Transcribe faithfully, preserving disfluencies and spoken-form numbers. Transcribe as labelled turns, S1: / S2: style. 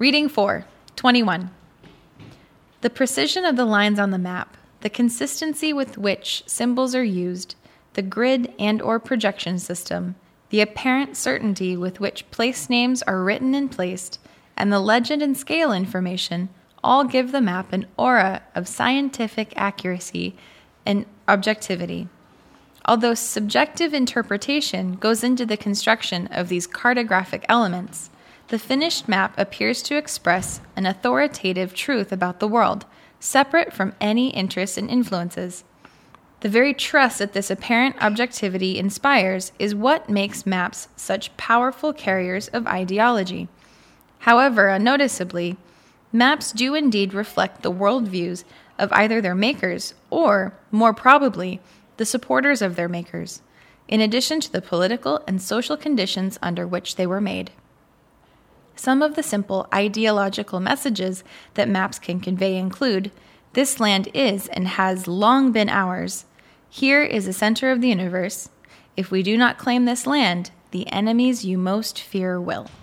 S1: Reading four, twenty-one. The precision of the lines on the map, the consistency with which symbols are used, the grid and or projection system, the apparent certainty with which place names are written and placed, and the legend and scale information all give the map an aura of scientific accuracy and objectivity. Although subjective interpretation goes into the construction of these cartographic elements, the finished map appears to express an authoritative truth about the world, separate from any interests and influences. The very trust that this apparent objectivity inspires is what makes maps such powerful carriers of ideology. However, unnoticeably, maps do indeed reflect the worldviews of either their makers or, more probably, the supporters of their makers, in addition to the political and social conditions under which they were made. Some of the simple ideological messages that maps can convey include, "This land is and has long been ours. Here is the center of the universe. If we do not claim this land, the enemies you most fear will."